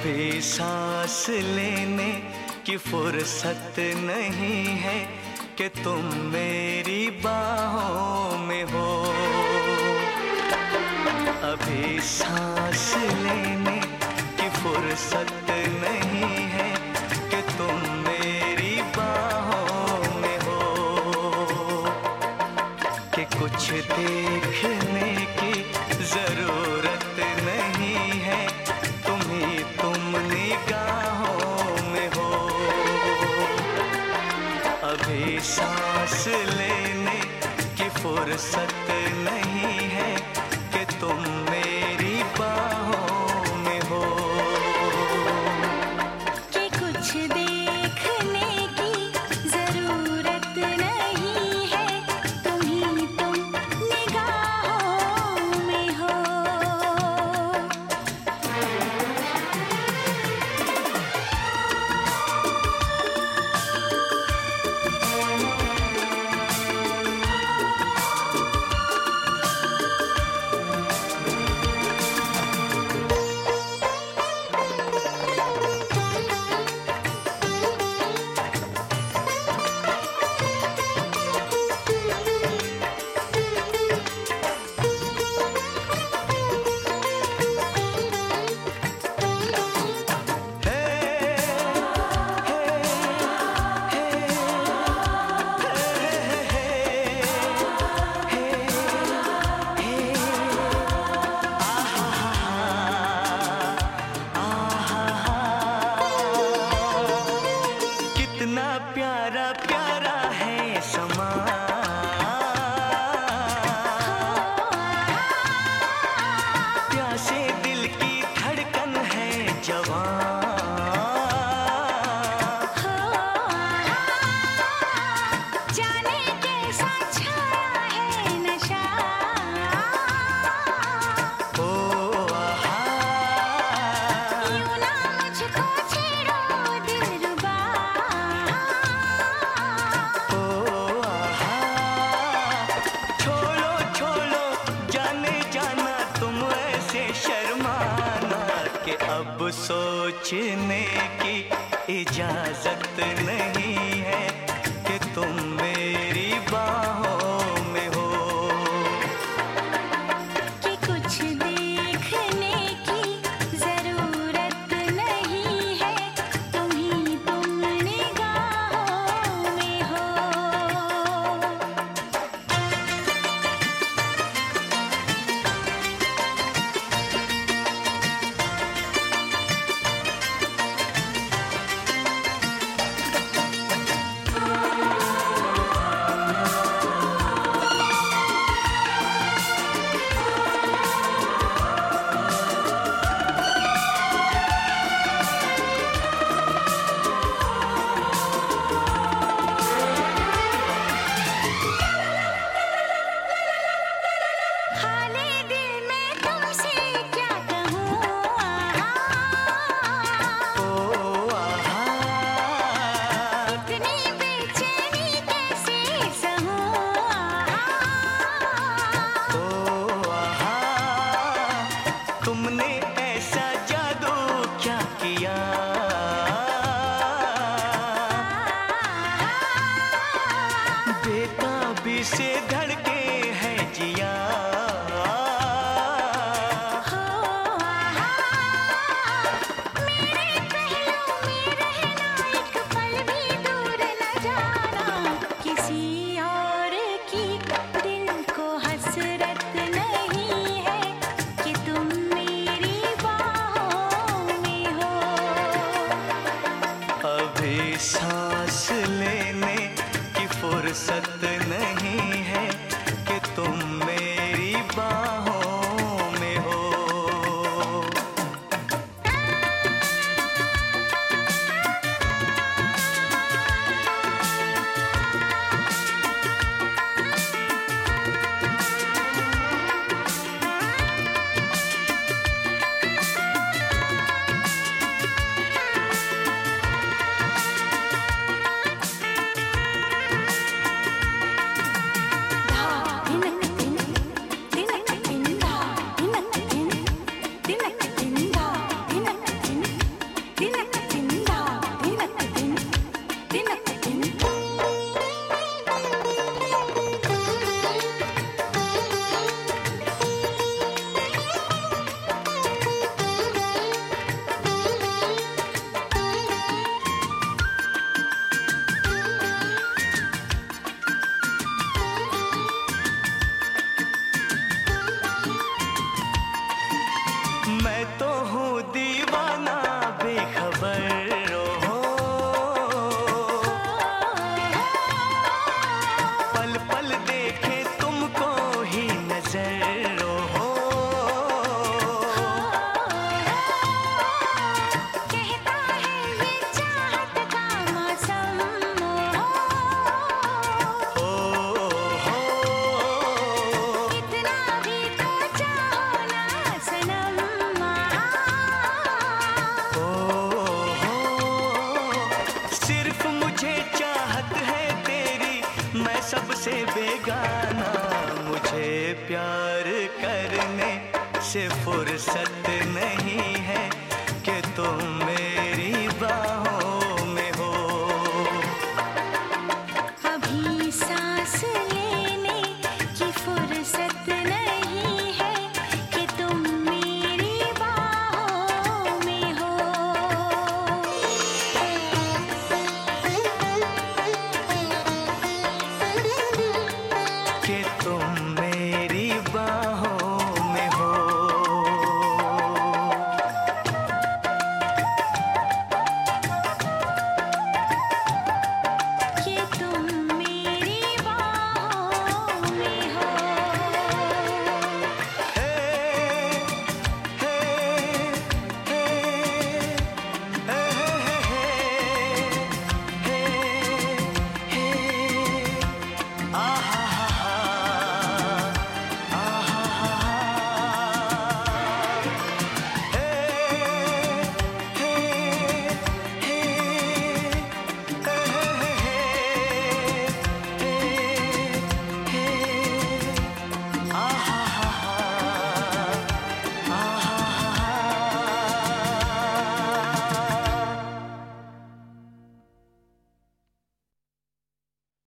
अभी सांस लेने की फुर्सत नहीं है कि तुम मेरी बाहों में हो। अभी सांस लेने की फुर्सत नहीं है कि तुम मेरी बाहों में हो। कि कुछ देखने की जरूरत नहीं है, तुम निगाहों में हो। अभी सांस लेने की फुर्सत नहीं है कि तुम मेरी बाहों में हो। कि कुछ देखने की जरूरत नहीं है, तुम निगाहों में हो। कितना प्यारा प्यारा है समा, प्यासे दिल की धड़कन है जवां। जाने कैसा छाया है नशा, ओ आहा, यूं ना मुझको छेड़ो दिलरुबा। ओ आहा, छोड़ो छोड़ो जाने जाना तुम ऐसे शर्माना कि अब सोचने की इजाजत नहीं है कि तुम मेरी बाहों में हो। कि कुछ देखने की जरूरत नहीं है, तुम निगाहों में हो। हाले दिल में तुमसे क्या कहूँ, ओ आहा, इतनी बेचैनी कैसे सहूँ। ओ आहा, तुमने ऐसा जादू क्या किया, बेताबी से धड़के है जिया। मेरे पहलू में रहना, एक पल भी दूर न जाना। किसी और की दिल को हसरत नहीं है कि तुम मेरी बाहों में हो। अभी सांस लेने की फुर्सत नहीं है कि तुम मेरी बाहों में हो। धा, धिनक, धिनक, धिनक, प्यार करने से फुर्सत नहीं है।